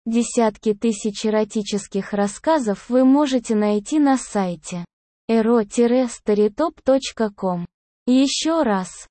Десятки тысяч эротических рассказов вы можете найти на сайте ero-storytop.com. Еще раз,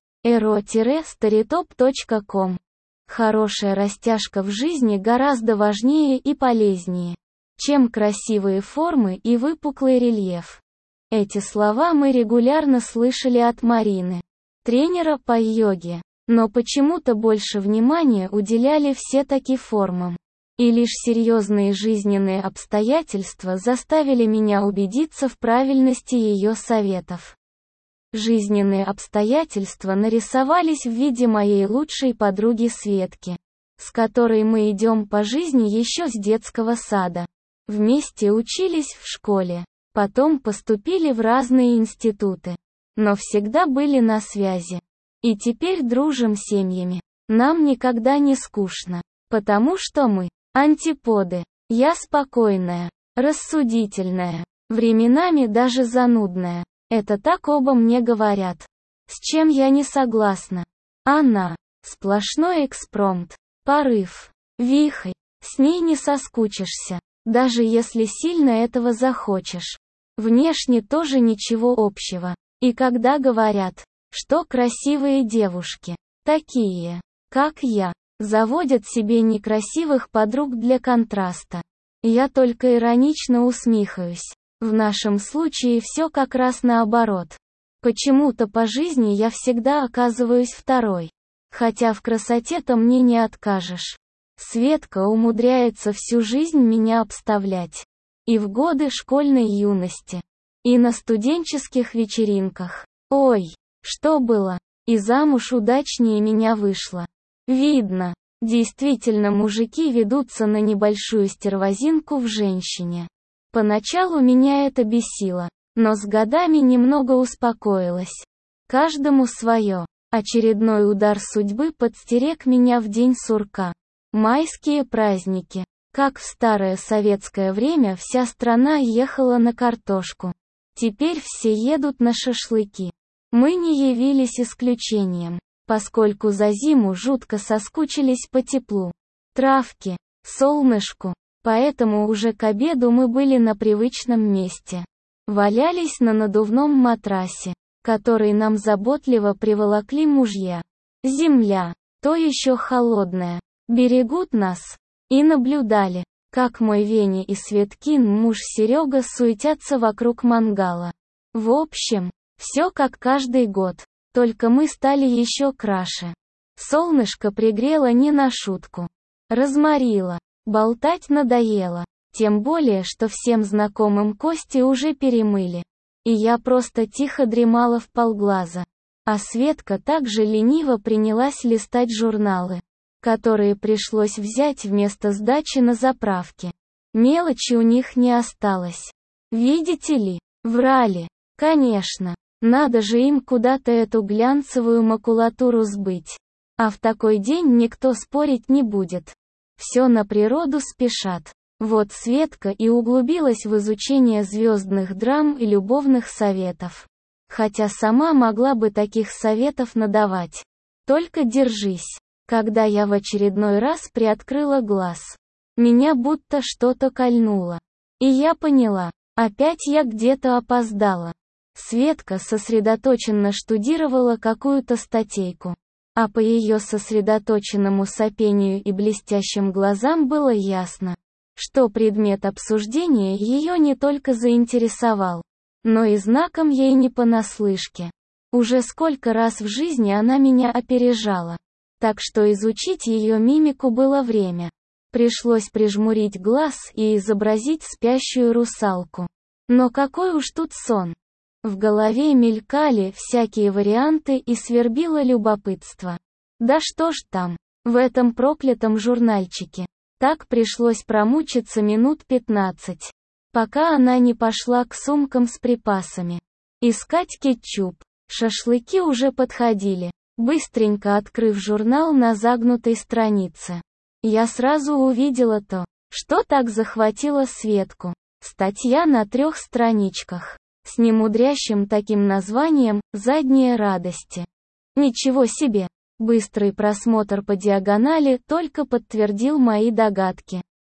ero-storytop.com. Хорошая растяжка в жизни гораздо важнее и полезнее, чем красивые формы и выпуклый рельеф. Эти слова мы регулярно слышали от Марины, тренера по йоге, но почему-то больше внимания уделяли все-таки формам. И лишь серьезные жизненные обстоятельства заставили меня убедиться в правильности ее советов. Жизненные обстоятельства нарисовались в виде моей лучшей подруги Светки, с которой мы идем по жизни еще с детского сада. Вместе учились в школе, потом поступили в разные институты, но всегда были на связи. И теперь дружим семьями. Нам никогда не скучно, потому что мы антиподы. Я спокойная, рассудительная, временами даже занудная. Это так оба мне говорят. С чем я не согласна. Она — сплошной экспромт, порыв, вихрь. С ней не соскучишься, даже если сильно этого захочешь. Внешне тоже ничего общего. И когда говорят, что красивые девушки, такие, как я, заводят себе некрасивых подруг для контраста, я только иронично усмехаюсь. В нашем случае все как раз наоборот. Почему-то по жизни я всегда оказываюсь второй. Хотя в красоте-то мне не откажешь. Светка умудряется всю жизнь меня обставлять. И в годы школьной юности. И на студенческих вечеринках. Ой, что было. И замуж удачнее меня вышла. Видно, действительно мужики ведутся на небольшую стервозинку в женщине. Поначалу меня это бесило, но с годами немного успокоилась. Каждому свое. Очередной удар судьбы подстерег меня в день сурка. Майские праздники. Как в старое советское время вся страна ехала на картошку. Теперь все едут на шашлыки. Мы не явились исключением, поскольку за зиму жутко соскучились по теплу, травке, солнышку. Поэтому уже к обеду мы были на привычном месте. Валялись на надувном матрасе, который нам заботливо приволокли мужья. Земля, то еще холодная, берегут нас. И наблюдали, как мой Веня и Светкин муж Серега суетятся вокруг мангала. В общем, все как каждый год, только мы стали еще краше. Солнышко пригрело не на шутку. Разморило. Болтать надоело, тем более, что всем знакомым кости уже перемыли. И я просто тихо дремала вполглаза. А Светка также лениво принялась листать журналы, которые пришлось взять вместо сдачи на заправке. Мелочи у них не осталось. Видите ли, врали. Конечно, надо же им куда-то эту глянцевую макулатуру сбыть. А в такой день никто спорить не будет. Все на природу спешат. Вот Светка и углубилась в изучение звездных драм и любовных советов. Хотя сама могла бы таких советов надавать. Только держись. Когда я в очередной раз приоткрыла глаз, меня будто что-то кольнуло. И я поняла, опять я где-то опоздала. Светка сосредоточенно штудировала какую-то статейку. А по ее сосредоточенному сопению и блестящим глазам было ясно, что предмет обсуждения ее не только заинтересовал, но и знаком ей не понаслышке. Уже сколько раз в жизни она меня опережала. Так что изучить ее мимику было время. Пришлось прижмурить глаз и изобразить спящую русалку. Но какой уж тут сон. В голове мелькали всякие варианты и свербило любопытство. Да что ж там, в этом проклятом журнальчике. Так пришлось промучиться минут 15, пока она не пошла к сумкам с припасами. Искать кетчуп. Шашлыки уже подходили. Быстренько открыв журнал на загнутой странице, я сразу увидела то, что так захватило Светку. Статья на 3 страничках. С немудрящим таким названием «Задние радости». Ничего себе! Быстрый просмотр по диагонали только подтвердил мои догадки.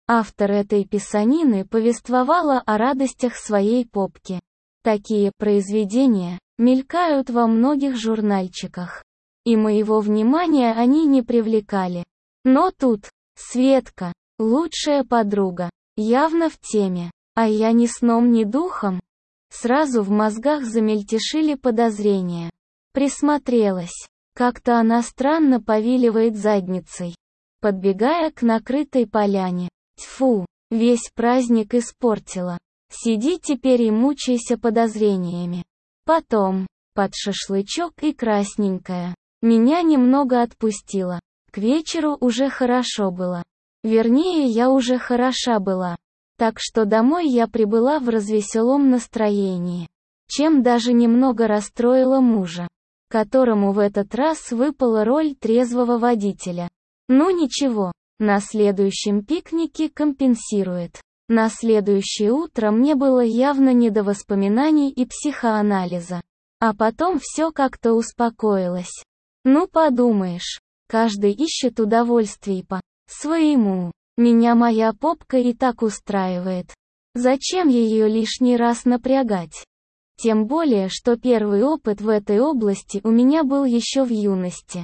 Автор этой писанины повествовала о радостях своей попки. Такие произведения мелькают во многих журнальчиках. И моего внимания они не привлекали. Но тут Светка, лучшая подруга, явно в теме. А я ни сном, ни духом. Сразу в мозгах замельтешили подозрения. Присмотрелась. Как-то она странно повиливает задницей, подбегая к накрытой поляне. Тьфу, весь праздник испортила. Сиди теперь и мучайся подозрениями. Потом, под шашлычок и красненькая, меня немного отпустила. К вечеру уже хорошо было. Вернее, я уже хороша была. Так что домой я прибыла в развеселом настроении, чем даже немного расстроила мужа, которому в этот раз выпала роль трезвого водителя. Ну ничего, на следующем пикнике компенсирует. На следующее утро мне было явно не до воспоминаний и психоанализа. А потом все как-то успокоилось. Ну подумаешь, каждый ищет удовольствий по-своему. Меня моя попка и так устраивает. Зачем ее лишний раз напрягать? Тем более, что первый опыт в этой области у меня был еще в юности.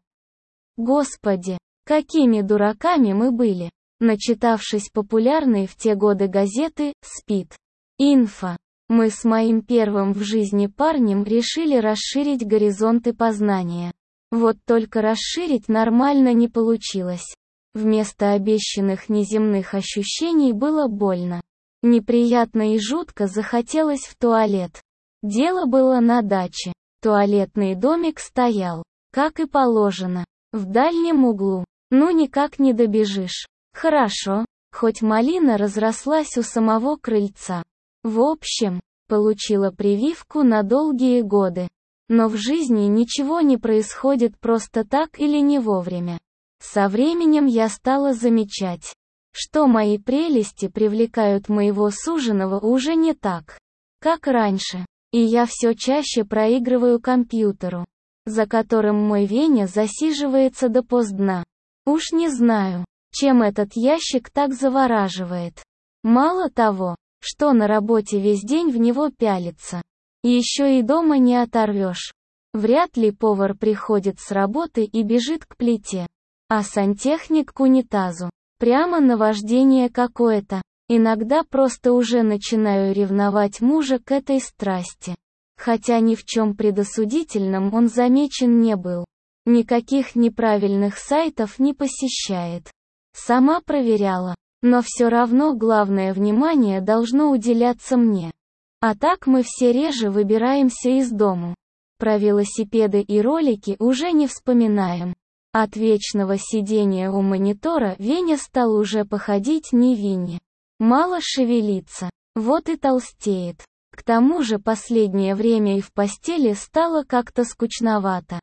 Господи, какими дураками мы были, начитавшись популярной в те годы газеты «Спид». Инфо. Мы с моим первым в жизни парнем решили расширить горизонты познания. Вот только расширить нормально не получилось. Вместо обещанных неземных ощущений было больно. Неприятно и жутко захотелось в туалет. Дело было на даче. Туалетный домик стоял, как и положено, в дальнем углу. Ну никак не добежишь. Хорошо, хоть малина разрослась у самого крыльца. В общем, получила прививку на долгие годы. Но в жизни ничего не происходит просто так или не вовремя. Со временем я стала замечать, что мои прелести привлекают моего суженого уже не так, как раньше. И я все чаще проигрываю компьютеру, за которым мой Веня засиживается допоздна. Уж не знаю, чем этот ящик так завораживает. Мало того, что на работе весь день в него пялится, еще и дома не оторвешь. Вряд ли повар приходит с работы и бежит к плите, а сантехник к унитазу. Прямо наваждение какое-то. Иногда просто уже начинаю ревновать мужа к этой страсти. Хотя ни в чем предосудительном он замечен не был. Никаких неправильных сайтов не посещает. Сама проверяла. Но все равно главное внимание должно уделяться мне. А так мы все реже выбираемся из дому. Про велосипеды и ролики уже не вспоминаем. От вечного сидения у монитора Веня стал уже походить невинне. Мало шевелится, вот и толстеет. К тому же последнее время и в постели стало как-то скучновато.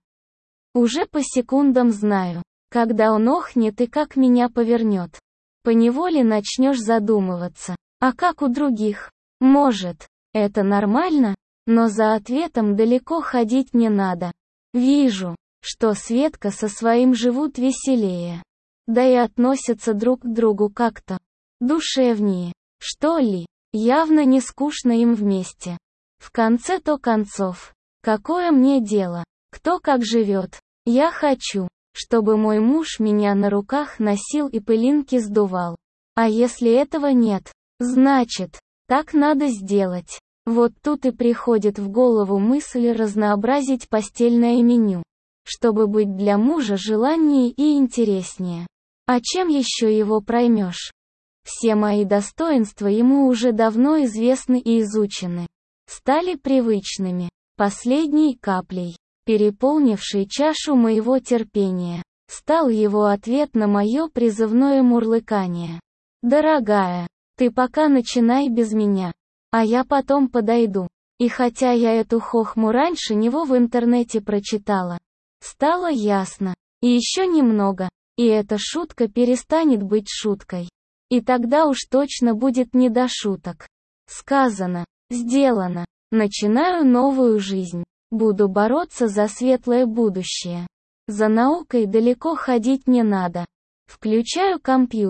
Уже по секундам знаю, когда он охнет и как меня повернет. Поневоле начнешь задумываться, а как у других? Может, это нормально? Но за ответом далеко ходить не надо. Вижу, что Светка со своим живут веселее. Да и относятся друг к другу как-то душевнее, что ли. Явно не скучно им вместе. В конце-то концов, какое мне дело, кто как живет? Я хочу, чтобы мой муж меня на руках носил и пылинки сдувал. А если этого нет, значит, так надо сделать. Вот тут и приходит в голову мысль разнообразить постельное меню, чтобы быть для мужа желаннее и интереснее. А чем еще его проймешь? Все мои достоинства ему уже давно известны и изучены. Стали привычными. Последней каплей, переполнившей чашу моего терпения, стал его ответ на мое призывное мурлыкание. «Дорогая, ты пока начинай без меня, а я потом подойду». И хотя я эту хохму раньше него в интернете прочитала, стало ясно. И еще немного, и эта шутка перестанет быть шуткой. И тогда уж точно будет не до шуток. Сказано, сделано. Начинаю новую жизнь. Буду бороться за светлое будущее. За наукой далеко ходить не надо. Включаю компьютер.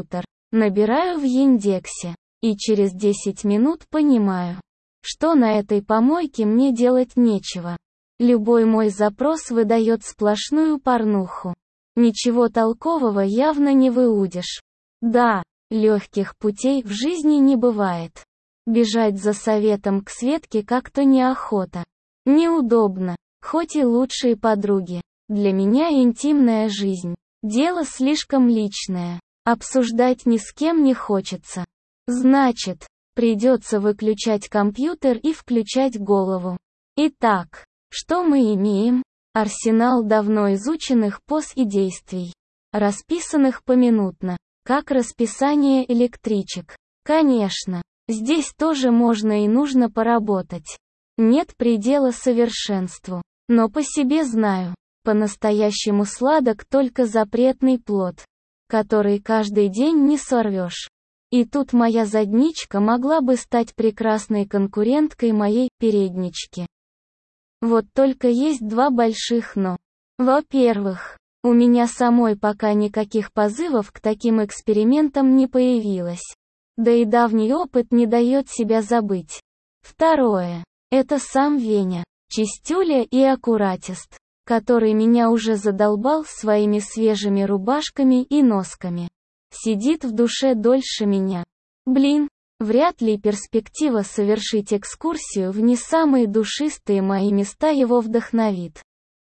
Набираю в Яндексе. И через 10 минут понимаю, что на этой помойке мне делать нечего. Любой мой запрос выдает сплошную порнуху. Ничего толкового явно не выудишь. Да, легких путей в жизни не бывает. Бежать за советом к Светке как-то неохота. Неудобно, хоть и лучшие подруги. Для меня интимная жизнь. Дело слишком личное. Обсуждать ни с кем не хочется. Значит, придется выключать компьютер и включать голову. Итак, что мы имеем? Арсенал давно изученных поз и действий, расписанных поминутно, как расписание электричек. Конечно, здесь тоже можно и нужно поработать. Нет предела совершенству. Но по себе знаю, по-настоящему сладок только запретный плод, который каждый день не сорвешь. И тут моя задничка могла бы стать прекрасной конкуренткой моей переднички. Вот только есть два больших «но». Во-первых, у меня самой пока никаких позывов к таким экспериментам не появилось. Да и давний опыт не дает себя забыть. Второе. Это сам Веня, чистюля и аккуратист, который меня уже задолбал своими свежими рубашками и носками. Сидит в душе дольше меня. Блин. Вряд ли перспектива совершить экскурсию в не самые душистые мои места его вдохновит.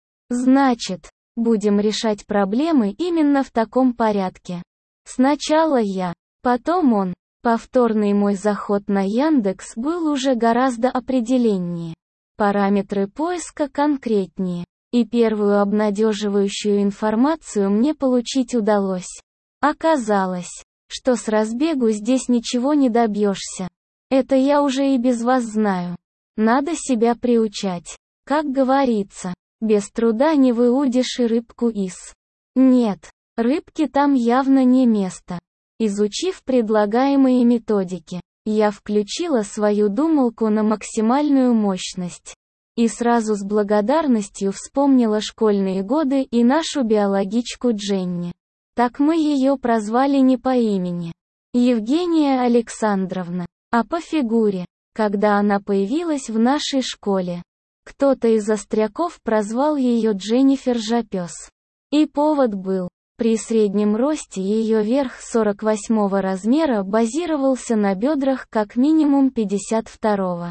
Значит, будем решать проблемы именно в таком порядке. Сначала я, потом он. Повторный мой заход на Яндекс был уже гораздо определеннее. Параметры поиска конкретнее. И первую обнадеживающую информацию мне получить удалось. Оказалось, что с разбегу здесь ничего не добьешься. Это я уже и без вас знаю. Надо себя приучать. Как говорится, без труда не выудишь и рыбку из. Нет, рыбке там явно не место. Изучив предлагаемые методики, я включила свою думалку на максимальную мощность. И сразу с благодарностью вспомнила школьные годы и нашу биологичку Дженни. Так мы ее прозвали не по имени. Евгения Александровна, а по фигуре, когда она появилась в нашей школе. Кто-то из остряков прозвал ее Дженнифер Жопес. И повод был. При среднем росте ее верх 48 размера базировался на бедрах как минимум 52.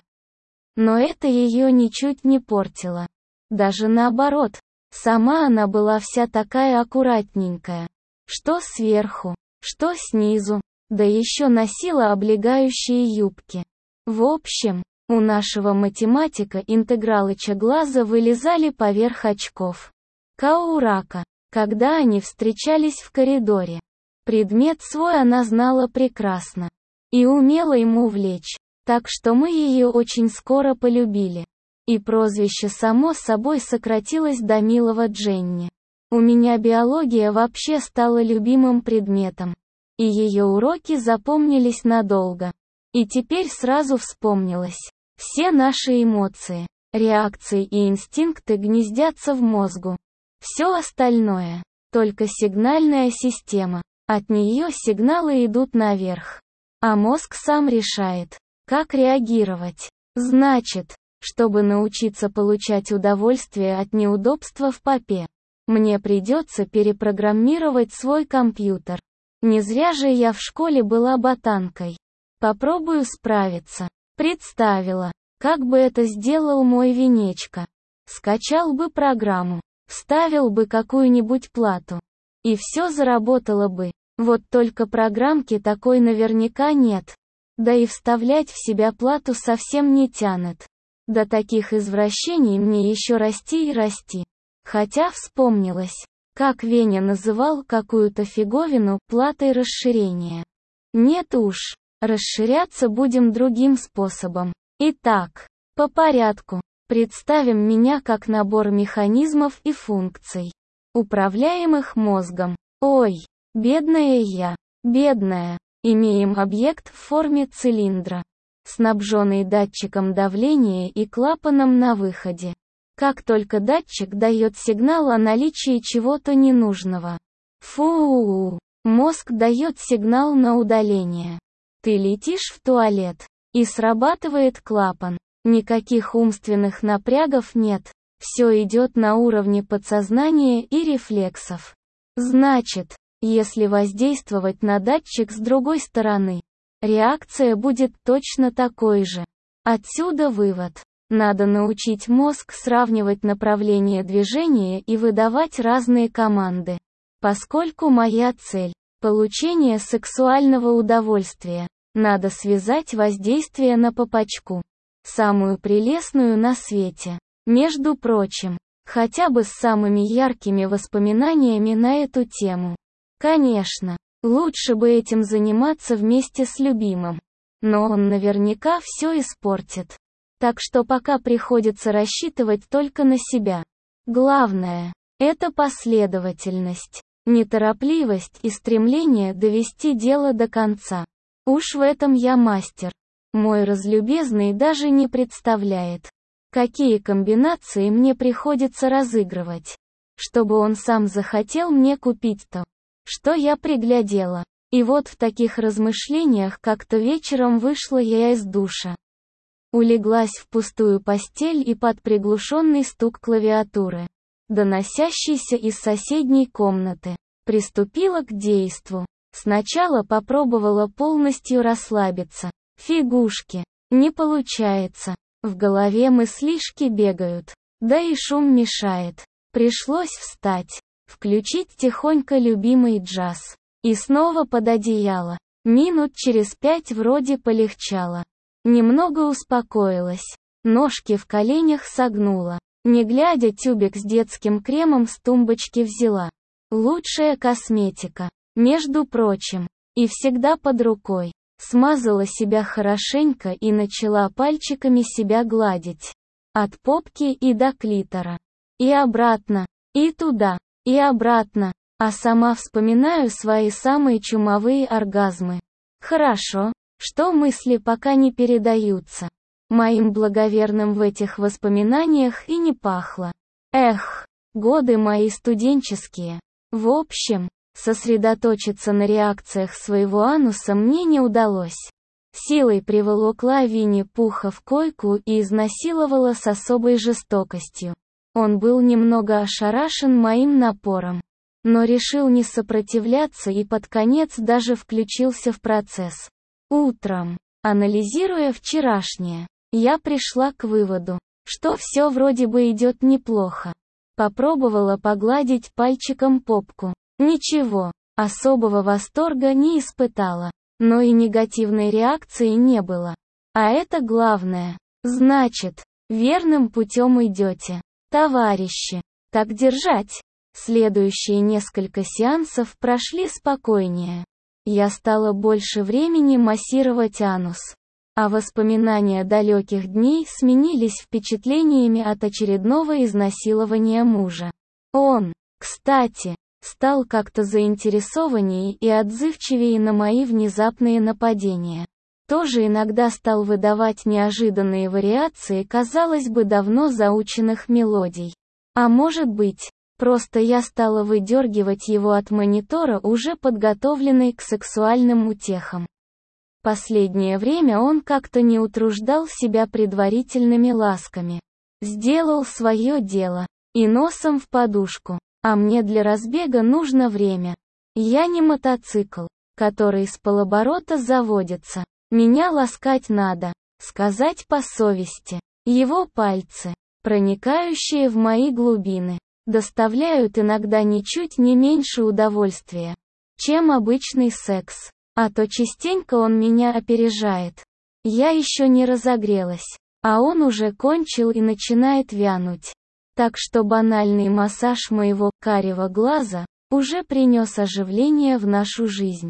Но это ее ничуть не портило. Даже наоборот, сама она была вся такая аккуратненькая. Что сверху, что снизу, да еще носила облегающие юбки. В общем, у нашего математика интегралыча глаза вылезали поверх очков. Каурака, когда они встречались в коридоре. Предмет свой она знала прекрасно. И умела ему влечь. Так что мы ее очень скоро полюбили. И прозвище само собой сократилось до милого Дженни. У меня биология вообще стала любимым предметом. И ее уроки запомнились надолго. И теперь сразу вспомнилось. Все наши эмоции, реакции и инстинкты гнездятся в мозгу. Все остальное — только сигнальная система. От нее сигналы идут наверх. А мозг сам решает, как реагировать. Значит, чтобы научиться получать удовольствие от неудобства в попе, мне придется перепрограммировать свой компьютер. Не зря же я в школе была ботанкой. Попробую справиться. Представила, как бы это сделал мой Венечка. Скачал бы программу, вставил бы какую-нибудь плату. И все заработало бы. Вот только программки такой наверняка нет. Да и вставлять в себя плату совсем не тянет. До таких извращений мне еще расти и расти. Хотя вспомнилось, как Веня называл какую-то фиговину платой расширения. Нет уж, расширяться будем другим способом. Итак, по порядку. Представим меня как набор механизмов и функций, управляемых мозгом. Ой, бедная я, бедная. Имеем объект в форме цилиндра, снабженный датчиком давления и клапаном на выходе. Как только датчик дает сигнал о наличии чего-то ненужного. Фу, Мозг дает сигнал на удаление. Ты летишь в туалет, и срабатывает клапан. Никаких умственных напрягов нет. Все идет на уровне подсознания и рефлексов. Значит, если воздействовать на датчик с другой стороны, реакция будет точно такой же. Отсюда вывод. Надо научить мозг сравнивать направление движения и выдавать разные команды. Поскольку моя цель – получение сексуального удовольствия, надо связать воздействие на попочку. Самую прелестную на свете. Между прочим, хотя бы с самыми яркими воспоминаниями на эту тему. Конечно, лучше бы этим заниматься вместе с любимым. Но он наверняка все испортит. Так что пока приходится рассчитывать только на себя. Главное – это последовательность, неторопливость и стремление довести дело до конца. Уж в этом я мастер. Мой разлюбезный даже не представляет, какие комбинации мне приходится разыгрывать, чтобы он сам захотел мне купить то, что я приглядела. И вот в таких размышлениях как-то вечером вышла я из душа. Улеглась в пустую постель и под приглушенный стук клавиатуры, доносящийся из соседней комнаты, приступила к действу. Сначала попробовала полностью расслабиться. Фигушки. Не получается. В голове мыслишки бегают. Да и шум мешает. Пришлось встать, включить тихонько любимый джаз. И снова под одеяло. Минут через 5 вроде полегчало. Немного успокоилась. Ножки в коленях согнула. Не глядя, тюбик с детским кремом с тумбочки взяла. Лучшая косметика, между прочим, и всегда под рукой. Смазала себя хорошенько и начала пальчиками себя гладить. От попки и до клитора. И обратно, и туда, и обратно. А сама вспоминаю свои самые чумовые оргазмы. Хорошо, что мысли пока не передаются. Моим благоверным в этих воспоминаниях и не пахло. Эх, годы мои студенческие. В общем, сосредоточиться на реакциях своего ануса мне не удалось. Силой приволокла Винни-Пуха в койку и изнасиловала с особой жестокостью. Он был немного ошарашен моим напором, но решил не сопротивляться и под конец даже включился в процесс. Утром, анализируя вчерашнее, я пришла к выводу, что все вроде бы идет неплохо. Попробовала погладить пальчиком попку. Ничего, особого восторга не испытала, но и негативной реакции не было. А это главное. Значит, верным путем идете, товарищи. Так держать. Следующие несколько сеансов прошли спокойнее. Я стала больше времени массировать анус. А воспоминания далеких дней сменились впечатлениями от очередного изнасилования мужа. Он, кстати, стал как-то заинтересованнее и отзывчивее на мои внезапные нападения. Тоже иногда стал выдавать неожиданные вариации, казалось бы, давно заученных мелодий. А может быть, просто я стала выдергивать его от монитора, уже подготовленный к сексуальным утехам. Последнее время он как-то не утруждал себя предварительными ласками. Сделал свое дело. И носом в подушку. А мне для разбега нужно время. Я не мотоцикл, который с полоборота заводится. Меня ласкать надо. Сказать по совести. Его пальцы, проникающие в мои глубины, доставляют иногда ничуть не меньше удовольствия, чем обычный секс. А то частенько он меня опережает. Я еще не разогрелась, а он уже кончил и начинает вянуть. Так что банальный массаж моего карего глаза уже принес оживление в нашу жизнь.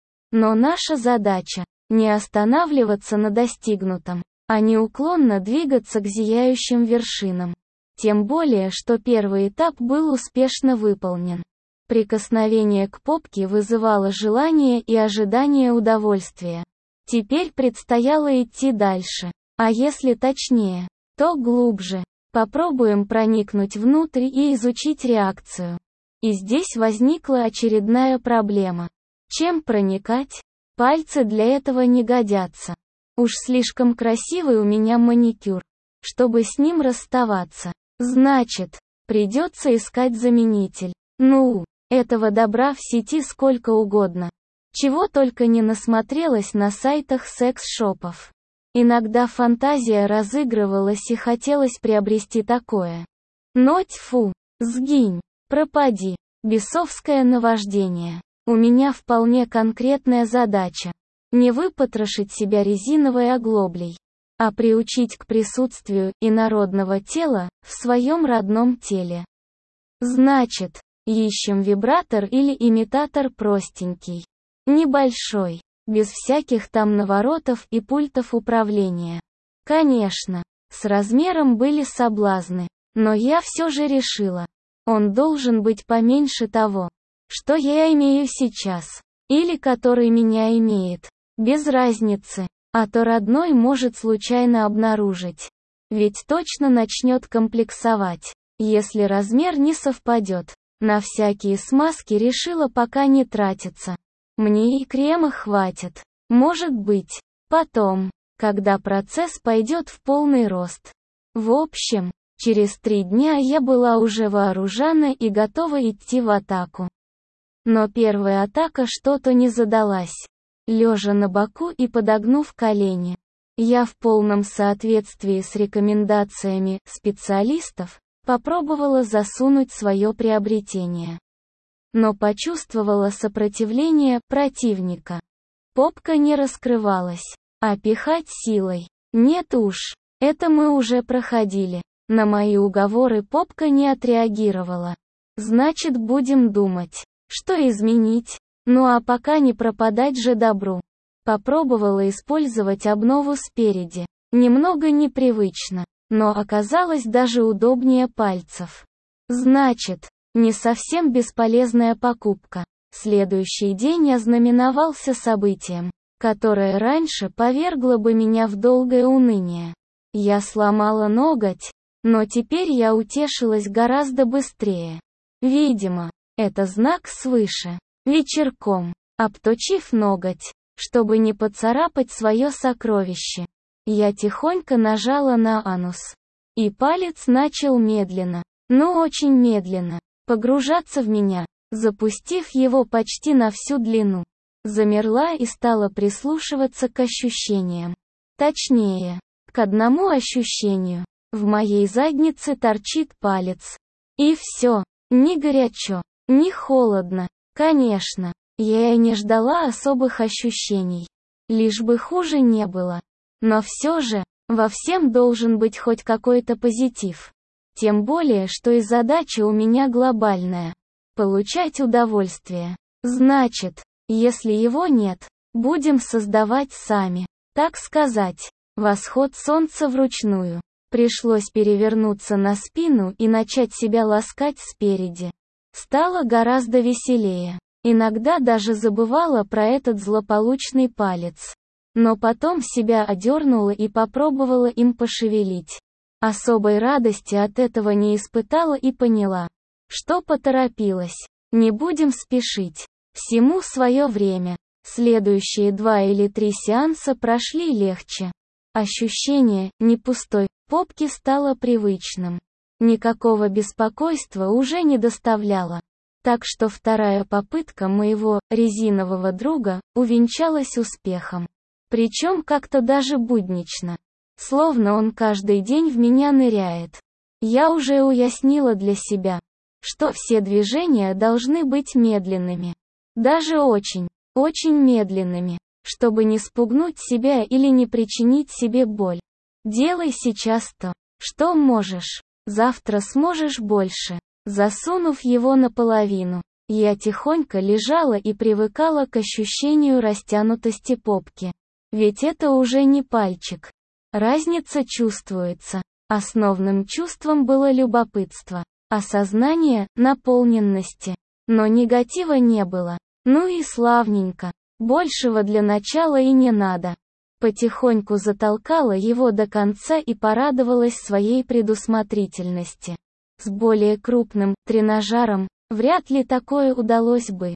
Но наша задача – не останавливаться на достигнутом, а неуклонно двигаться к зияющим вершинам. Тем более, что первый этап был успешно выполнен. Прикосновение к попке вызывало желание и ожидание удовольствия. Теперь предстояло идти дальше. А если точнее, то глубже. Попробуем проникнуть внутрь и изучить реакцию. И здесь возникла очередная проблема. Чем проникать? Пальцы для этого не годятся. Уж слишком красивый у меня маникюр, чтобы с ним расставаться. Значит, придется искать заменитель. Ну, этого добра в сети сколько угодно. Чего только не насмотрелась на сайтах секс-шопов. Иногда фантазия разыгрывалась и хотелось приобрести такое. Но тьфу, сгинь, пропади, бесовское наваждение. У меня вполне конкретная задача. Не выпотрошить себя резиновой оглоблей, а приучить к присутствию инородного тела в своем родном теле. Значит, ищем вибратор или имитатор простенький. Небольшой, без всяких там наворотов и пультов управления. Конечно, с размером были соблазны, но я все же решила. Он должен быть поменьше того, что я имею сейчас, или который меня имеет. Без разницы, а то родной может случайно обнаружить. Ведь точно начнет комплексовать, если размер не совпадет. На всякие смазки решила пока не тратиться. Мне и крема хватит. Может быть, потом, когда процесс пойдет в полный рост. В общем, через 3 дня я была уже вооружена и готова идти в атаку. Но первая атака что-то не задалась. Лежа на боку и подогнув колени, я в полном соответствии с рекомендациями специалистов попробовала засунуть свое приобретение. Но почувствовала сопротивление противника. Попка не раскрывалась, а пихать силой. Нет уж, это мы уже проходили. На мои уговоры попка не отреагировала. Значит, будем думать, что изменить. Ну а пока не пропадать же добру. Попробовала использовать обнову спереди. Немного непривычно, но оказалось даже удобнее пальцев. Значит, не совсем бесполезная покупка. Следующий день ознаменовался событием, которое раньше повергло бы меня в долгое уныние. Я сломала ноготь, но теперь я утешилась гораздо быстрее. Видимо, это знак свыше. Вечерком, обточив ноготь, чтобы не поцарапать свое сокровище, я тихонько нажала на анус. И палец начал медленно, но очень медленно, погружаться в меня, запустив его почти на всю длину. Замерла и стала прислушиваться к ощущениям. Точнее, к одному ощущению. В моей заднице торчит палец. И все, ни горячо, ни холодно. Конечно, я и не ждала особых ощущений. Лишь бы хуже не было. Но все же, во всем должен быть хоть какой-то позитив. Тем более, что и задача у меня глобальная. Получать удовольствие. Значит, если его нет, будем создавать сами. Так сказать, восход солнца вручную. Пришлось перевернуться на спину и начать себя ласкать спереди. Стало гораздо веселее. Иногда даже забывала про этот злополучный палец. Но потом себя одернула и попробовала им пошевелить. Особой радости от этого не испытала и поняла, что поторопилась. Не будем спешить. Всему свое время. Следующие 2 или 3 сеанса прошли легче. Ощущение, не пустой, попки стало привычным. Никакого беспокойства уже не доставляло. Так что вторая попытка моего резинового друга увенчалась успехом. Причем как-то даже буднично. Словно он каждый день в меня ныряет. Я уже уяснила для себя, что все движения должны быть медленными. Даже очень, очень медленными, чтобы не спугнуть себя или не причинить себе боль. Делай сейчас то, что можешь. Завтра сможешь больше. Засунув его наполовину, я тихонько лежала и привыкала к ощущению растянутости попки. Ведь это уже не пальчик. Разница чувствуется. Основным чувством было любопытство, осознание наполненности. Но негатива не было. Ну и славненько. Большего для начала и не надо. Потихоньку затолкала его до конца и порадовалась своей предусмотрительности. С более крупным тренажером вряд ли такое удалось бы.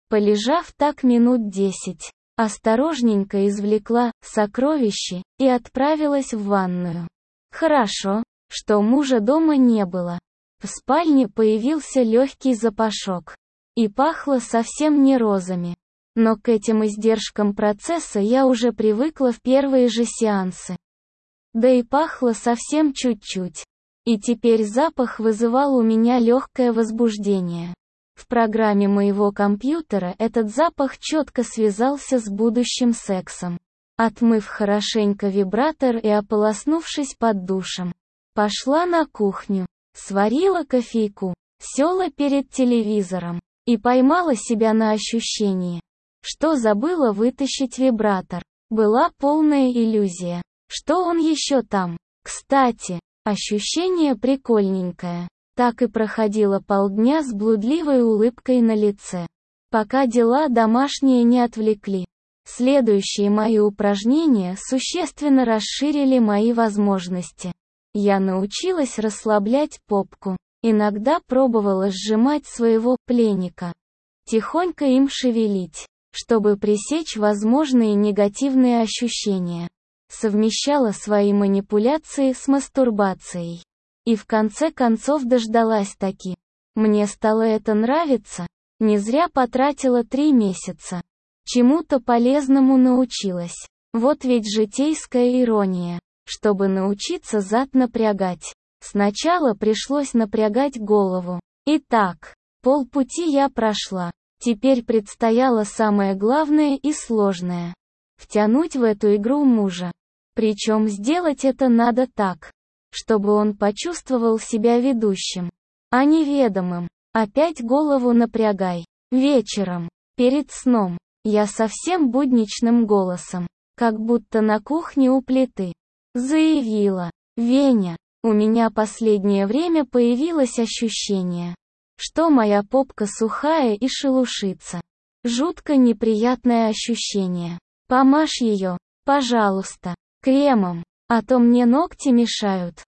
Полежав так минут 10, осторожненько извлекла сокровище и отправилась в ванную. Хорошо, что мужа дома не было. В спальне появился легкий запашок. И пахло совсем не розами. Но к этим издержкам процесса я уже привыкла в первые же сеансы. Да и пахло совсем чуть-чуть. И теперь запах вызывал у меня легкое возбуждение. В программе моего компьютера этот запах четко связался с будущим сексом. Отмыв хорошенько вибратор и ополоснувшись под душем, пошла на кухню, сварила кофейку, села перед телевизором и поймала себя на ощущении, что забыла вытащить вибратор. Была полная иллюзия, что он еще там. Кстати, ощущение прикольненькое. Так и проходило полдня с блудливой улыбкой на лице, пока дела домашние не отвлекли. Следующие мои упражнения существенно расширили мои возможности. Я научилась расслаблять попку, иногда пробовала сжимать своего пленника, тихонько им шевелить, чтобы пресечь возможные негативные ощущения. Совмещала свои манипуляции с мастурбацией. И в конце концов дождалась таки. Мне стало это нравиться. Не зря потратила 3 месяца. Чему-то полезному научилась. Вот ведь житейская ирония. Чтобы научиться зад напрягать, сначала пришлось напрягать голову. Итак, полпути я прошла. Теперь предстояло самое главное и сложное. Втянуть в эту игру мужа. Причем сделать это надо так, чтобы он почувствовал себя ведущим, а не ведомым. Опять голову напрягай. Вечером, перед сном, я совсем будничным голосом, как будто на кухне у плиты, заявила: «Веня, у меня последнее время появилось ощущение, что моя попка сухая и шелушится. Жутко неприятное ощущение. Помажь ее, пожалуйста, кремом, а то мне ногти мешают».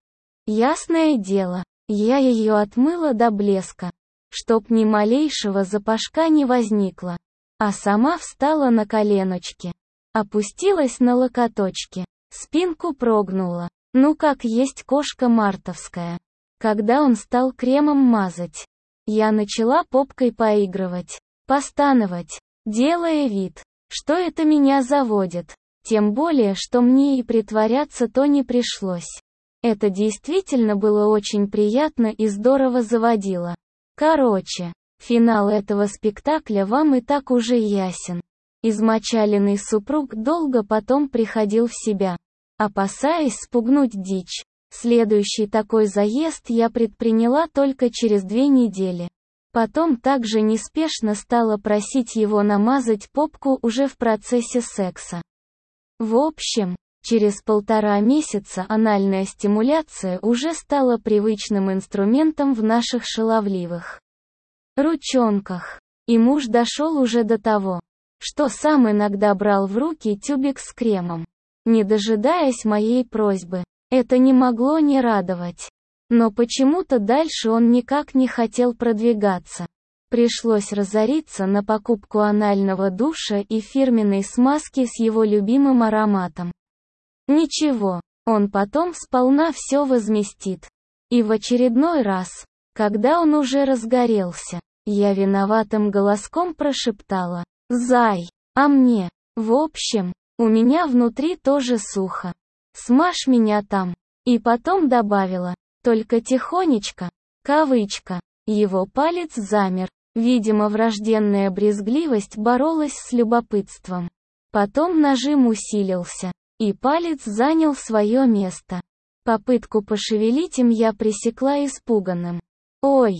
Ясное дело, я ее отмыла до блеска, чтоб ни малейшего запашка не возникло, а сама встала на коленочки, опустилась на локоточки, спинку прогнула, ну как есть кошка мартовская. Когда он стал кремом мазать, я начала попкой поигрывать, постановать, делая вид, что это меня заводит, тем более, что мне и притворяться-то не пришлось. Это действительно было очень приятно и здорово заводило. Короче, финал этого спектакля вам и так уже ясен. Измочаленный супруг долго потом приходил в себя, опасаясь спугнуть дичь. Следующий такой заезд я предприняла только через 2 недели. Потом также неспешно стала просить его намазать попку уже в процессе секса. В общем, через 1,5 месяца анальная стимуляция уже стала привычным инструментом в наших шаловливых ручонках. И муж дошел уже до того, что сам иногда брал в руки тюбик с кремом, не дожидаясь моей просьбы. Это не могло не радовать. Но почему-то дальше он никак не хотел продвигаться. Пришлось разориться на покупку анального душа и фирменной смазки с его любимым ароматом. Ничего, он потом сполна все возместит. И в очередной раз, когда он уже разгорелся, я виноватым голоском прошептала: «Зай, а мне, в общем, у меня внутри тоже сухо. Смажь меня там». И потом добавила: «Только тихонечко». Кавычка. Его палец замер. Видимо, врожденная брезгливость боролась с любопытством. Потом нажим усилился, и палец занял свое место. Попытку пошевелить им я пресекла испуганным: «Ой,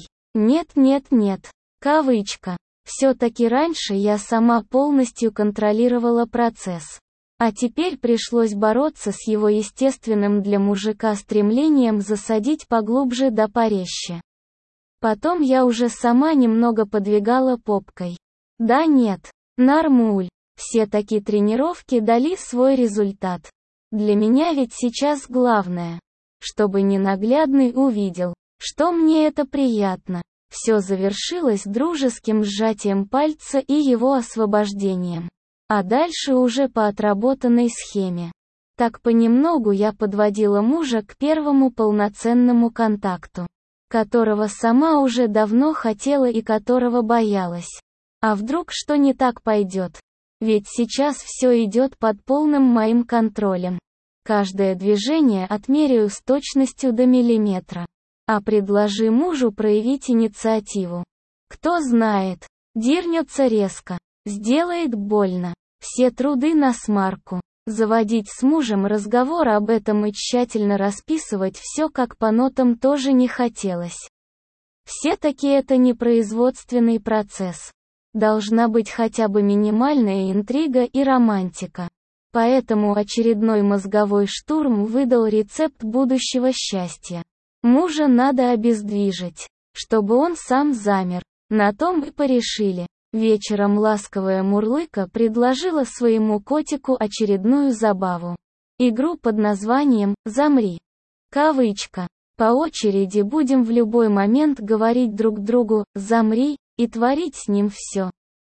нет, кавычка. Все-таки раньше я сама полностью контролировала процесс. А теперь пришлось бороться с его естественным для мужика стремлением засадить поглубже да порезче. Потом я уже сама немного подвигала попкой. Да нет, нормуль. Все такие тренировки дали свой результат. Для меня ведь сейчас главное, чтобы ненаглядный увидел, что мне это приятно. Все завершилось дружеским сжатием пальца и его освобождением. А дальше уже по отработанной схеме. Так понемногу я подводила мужа к первому полноценному контакту, которого сама уже давно хотела и которого боялась. А вдруг что не так пойдет? Ведь сейчас все идет под полным моим контролем. Каждое движение отмеряю с точностью до миллиметра. А предложи мужу проявить инициативу. Кто знает, дернется резко, сделает больно. Все труды насмарку. Заводить с мужем разговор об этом и тщательно расписывать все как по нотам тоже не хотелось. Все-таки это не производственный процесс. Должна быть хотя бы минимальная интрига и романтика. Поэтому очередной мозговой штурм выдал рецепт будущего счастья. Мужа надо обездвижить, чтобы он сам замер. На том и порешили. Вечером ласковая Мурлыка предложила своему котику очередную забаву. Игру под названием «Замри». Кавычка. По очереди будем в любой момент говорить друг другу «замри» и творить с ним все,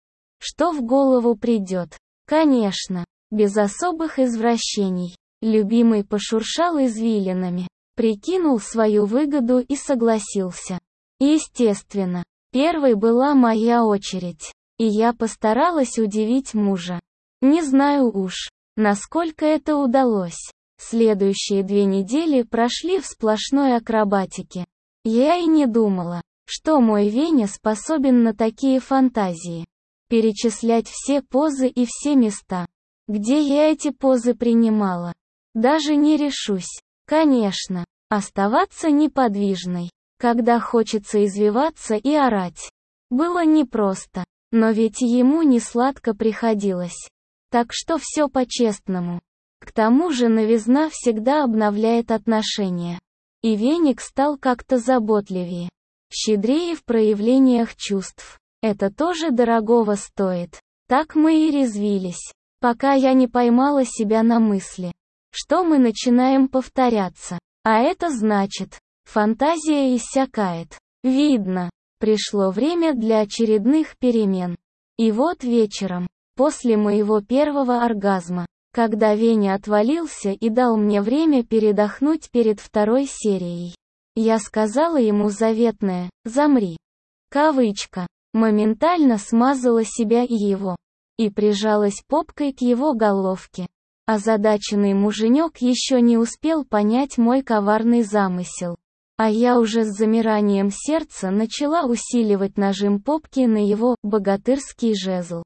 что в голову придет. Конечно, без особых извращений. Любимый пошуршал извилинами, прикинул свою выгоду и согласился. Естественно, первой была моя очередь, и я постаралась удивить мужа. Не знаю уж, насколько это удалось. Следующие 2 недели прошли в сплошной акробатике. Я и не думала, что мой Веня способен на такие фантазии. Перечислять все позы и все места, где я эти позы принимала. Даже не решусь. Конечно, оставаться неподвижной, когда хочется извиваться и орать. Было непросто, но ведь ему не сладко приходилось. Так что все по-честному. К тому же новизна всегда обновляет отношения. И веник стал как-то заботливее, щедрее в проявлениях чувств. Это тоже дорогого стоит. Так мы и резвились, пока я не поймала себя на мысли, что мы начинаем повторяться. А это значит, фантазия иссякает. Видно, пришло время для очередных перемен. И вот вечером, после моего первого оргазма, когда Веня отвалился и дал мне время передохнуть перед второй серией, я сказала ему заветное «замри». Кавычка. Моментально смазала себя и его. И прижалась попкой к его головке. Озадаченный муженек еще не успел понять мой коварный замысел. А я уже с замиранием сердца начала усиливать нажим попки на его богатырский жезл.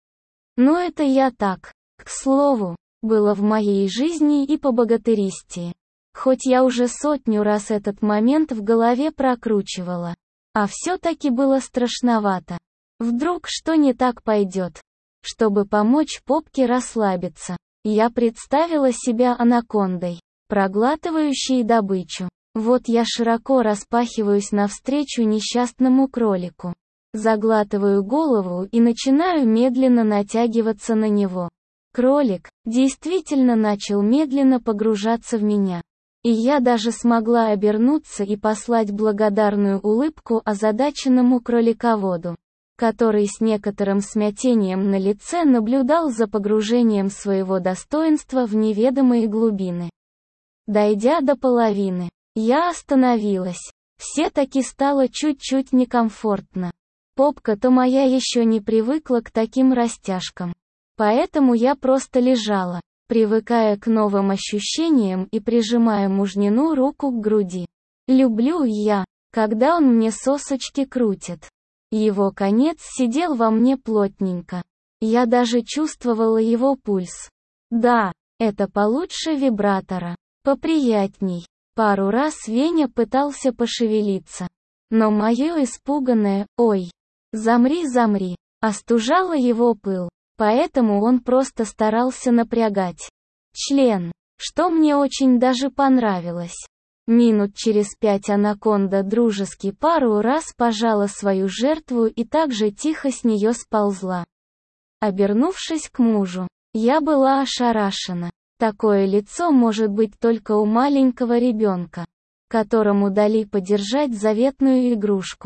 Но это я так, к слову, было в моей жизни и по богатыристии. Хоть я уже 100 раз этот момент в голове прокручивала. А все-таки было страшновато. Вдруг что не так пойдет. Чтобы помочь попке расслабиться, я представила себя анакондой, проглатывающей добычу. Вот я широко распахиваюсь навстречу несчастному кролику. Заглатываю голову и начинаю медленно натягиваться на него. Кролик действительно начал медленно погружаться в меня. И я даже смогла обернуться и послать благодарную улыбку озадаченному кролиководу, который с некоторым смятением на лице наблюдал за погружением своего достоинства в неведомые глубины. Дойдя до половины, я остановилась. Все-таки стало чуть-чуть некомфортно. Попка-то моя еще не привыкла к таким растяжкам. Поэтому я просто лежала, привыкая к новым ощущениям и прижимая мужнину руку к груди. Люблю я, когда он мне сосочки крутит. Его конец сидел во мне плотненько. Я даже чувствовала его пульс. Да, это получше вибратора. Поприятней. Пару раз Веня пытался пошевелиться. Но мое испуганное «Ой! Замри, замри!» остужало его пыл. Поэтому он просто старался напрягать член, что мне очень даже понравилось. Минут через 5 анаконда дружески пару раз пожала свою жертву и также тихо с нее сползла. Обернувшись к мужу, я была ошарашена. Такое лицо может быть только у маленького ребенка, которому дали подержать заветную игрушку.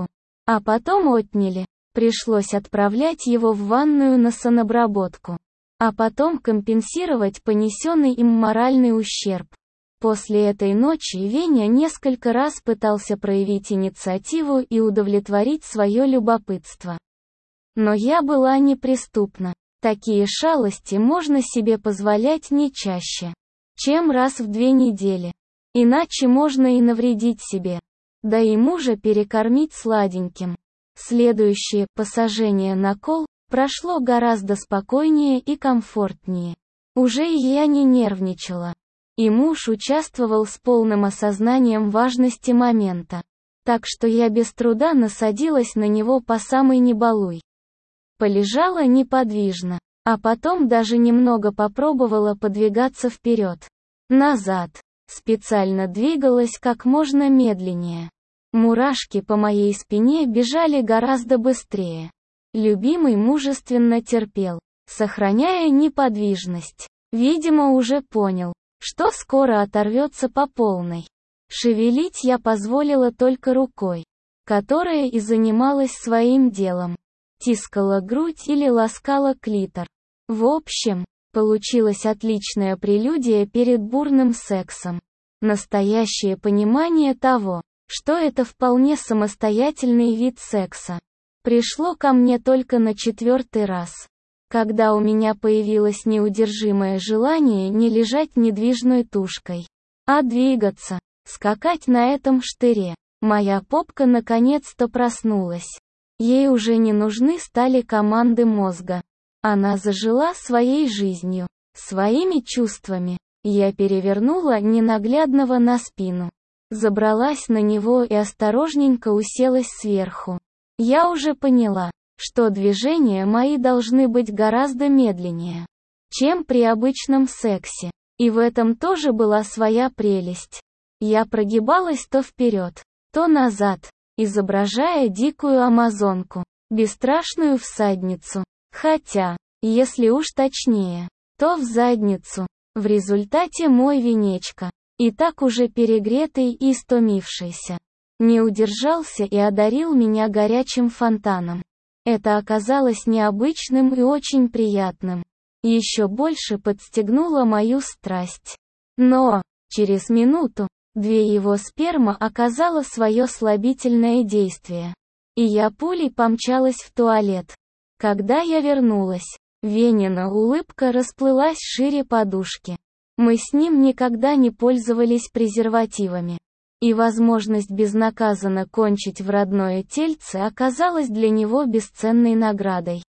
А потом отняли. Пришлось отправлять его в ванную на санобработку. А потом компенсировать понесенный им моральный ущерб. После этой ночи Веня несколько раз пытался проявить инициативу и удовлетворить свое любопытство. Но я была неприступна. Такие шалости можно себе позволять не чаще, чем раз в 2 недели. Иначе можно и навредить себе. Да и мужа перекормить сладеньким. Следующее посажение на кол прошло гораздо спокойнее и комфортнее. Уже я не нервничала. И муж участвовал с полным осознанием важности момента. Так что я без труда насадилась на него по самой не балуй. Полежала неподвижно, а потом даже немного попробовала подвигаться вперед. Назад. Специально двигалась как можно медленнее. Мурашки по моей спине бежали гораздо быстрее. Любимый мужественно терпел, сохраняя неподвижность. Видимо, уже понял, что скоро оторвется по полной. Шевелить я позволила только рукой, которая и занималась своим делом. Тискала грудь или ласкала клитор. В общем, получилась отличная прелюдия перед бурным сексом. Настоящее понимание того, что это вполне самостоятельный вид секса, пришло ко мне только на 4-й раз. Когда у меня появилось неудержимое желание не лежать недвижной тушкой, а двигаться, скакать на этом штыре, моя попка наконец-то проснулась. Ей уже не нужны стали команды мозга. Она зажила своей жизнью, своими чувствами. Я перевернула ненаглядного на спину. Забралась на него и осторожненько уселась сверху. Я уже поняла, что движения мои должны быть гораздо медленнее, чем при обычном сексе. И в этом тоже была своя прелесть. Я прогибалась то вперед, то назад, изображая дикую амазонку, бесстрашную всадницу. Хотя, если уж точнее, то в задницу. В результате мой Венечка, и так уже перегретый и истомившийся, не удержался и одарил меня горячим фонтаном. Это оказалось необычным и очень приятным. Еще больше подстегнуло мою страсть. Но, через минуту, 2 его сперма оказала свое слабительное действие. И я пулей помчалась в туалет. Когда я вернулась, Венина улыбка расплылась шире подушки. Мы с ним никогда не пользовались презервативами. И возможность безнаказанно кончить в родное тельце оказалась для него бесценной наградой.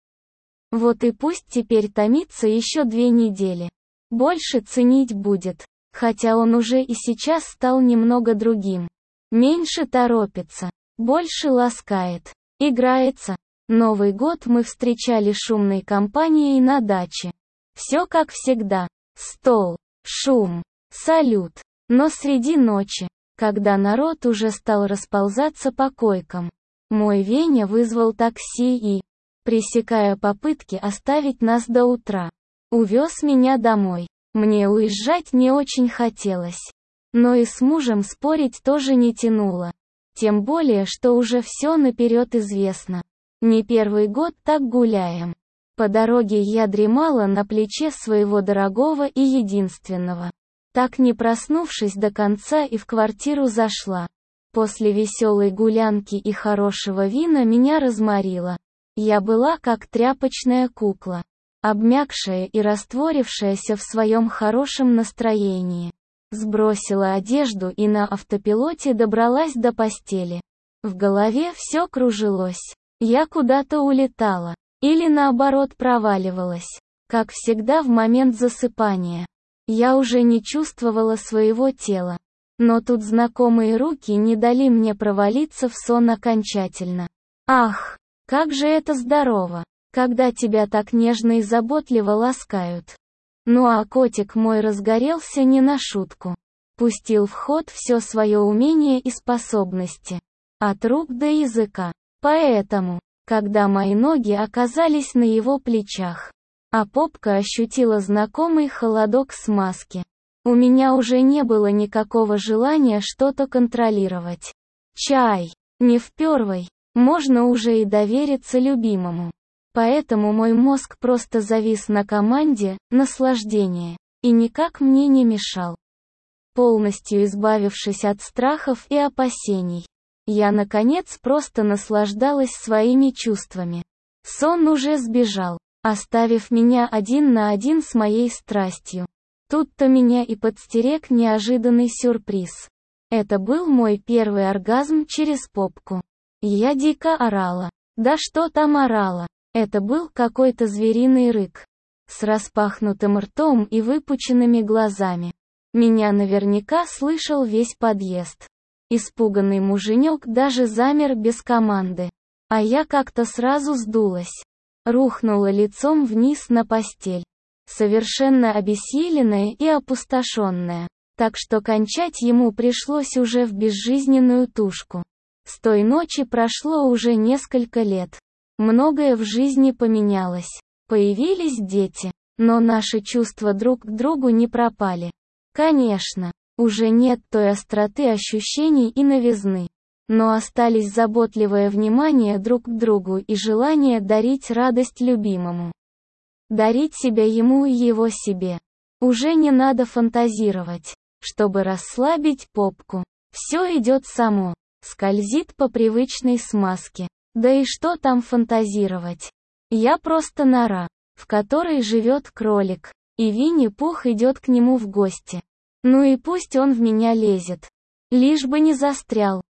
Вот и пусть теперь томится еще 2 недели. Больше ценить будет, хотя он уже и сейчас стал немного другим. Меньше торопится, больше ласкает, играется. Новый год мы встречали шумной компанией на даче. Все как всегда. Стол, шум, салют. Но среди ночи, когда народ уже стал расползаться по койкам, мой Веня вызвал такси и, пресекая попытки оставить нас до утра, увез меня домой. Мне уезжать не очень хотелось. Но и с мужем спорить тоже не тянуло. Тем более, что уже все наперед известно. Не 1-й год так гуляем. По дороге я дремала на плече своего дорогого и единственного. Так не проснувшись до конца и в квартиру зашла. После веселой гулянки и хорошего вина меня разморило. Я была как тряпочная кукла, обмякшая и растворившаяся в своем хорошем настроении. Сбросила одежду и на автопилоте добралась до постели. В голове все кружилось. Я куда-то улетала. Или наоборот проваливалась. Как всегда в момент засыпания. Я уже не чувствовала своего тела. Но тут знакомые руки не дали мне провалиться в сон окончательно. Ах, как же это здорово, когда тебя так нежно и заботливо ласкают. Ну а котик мой разгорелся не на шутку. Пустил в ход все свое умение и способности. От рук до языка. Поэтому, когда мои ноги оказались на его плечах, а попка ощутила знакомый холодок смазки, у меня уже не было никакого желания что-то контролировать. Чай. Не впервой. можно уже и довериться любимому. Поэтому мой мозг просто завис на команде «наслаждение» и никак мне не мешал. Полностью избавившись от страхов и опасений, я наконец просто наслаждалась своими чувствами. Сон уже сбежал, оставив меня один на один с моей страстью. Тут-то меня и подстерег неожиданный сюрприз. Это был мой первый оргазм через попку. Я дико орала. Да что там орала? Это был какой-то звериный рык. С распахнутым ртом и выпученными глазами. Меня наверняка слышал весь подъезд. Испуганный муженек даже замер без команды. А я как-то сразу сдулась. Рухнула лицом вниз на постель. Совершенно обессиленная и опустошенная. Так что кончать ему пришлось уже в безжизненную тушку. С той ночи прошло уже несколько лет. Многое в жизни поменялось. Появились дети. Но наши чувства друг к другу не пропали. Конечно, уже нет той остроты ощущений и новизны. Но остались заботливое внимание друг к другу и желание дарить радость любимому. Дарить себя ему и его себе. Уже не надо фантазировать, чтобы расслабить попку. Все идет само, скользит по привычной смазке. Да и что там фантазировать? Я просто нора, в которой живет кролик, и Винни-Пух идет к нему в гости. Ну и пусть он в меня лезет. Лишь бы не застрял.